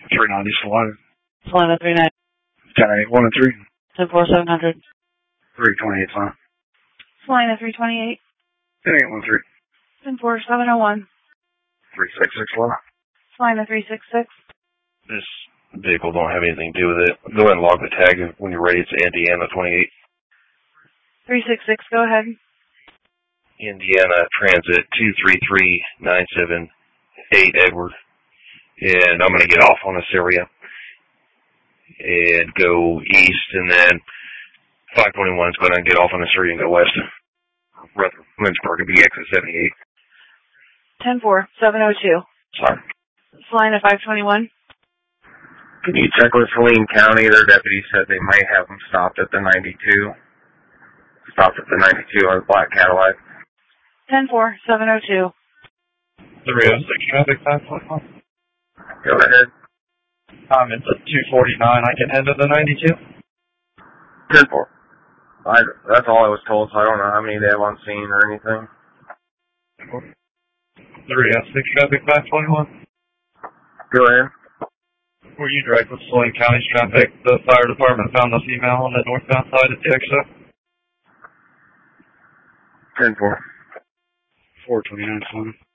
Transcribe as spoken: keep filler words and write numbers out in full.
three ninety Salina. Salina three nine. ten eight one and three. ten four seven hundred. three twenty-eight Salina. Salina three twenty-eight. ten eight one three. ten four seven oh one. three six six Salina. Salina three six six. This vehicle don't have anything to do with it. Go ahead and log the tag when you're ready. It's Indiana twenty-eight. three six six, go ahead. Indiana Transit two three three nine seven eight Edward. And I'm going to get off on this area and go east, and then five twenty-one is going to get off on this area and go west. Rutherford, Lynchburg, and be exit seventy-eight. ten four seven oh two. Sorry. Salina five twenty-one. Can you check with Saline County? Their deputy said they might have them stopped at the ninety-two. Stopped at the ninety-two on the black Cadillac. ten four seven oh two. three oh six traffic five twenty-one. Go ahead. I'm at the two forty-nine. I can head to the ninety-two. ten four. I, that's all I was told, so I don't know how many they have on scene or anything. three oh six traffic five twenty-one. Go ahead. Were you direct with Saline County's traffic? The fire department found this email on the northbound side of the exit. ten four. four twenty-nine Salina.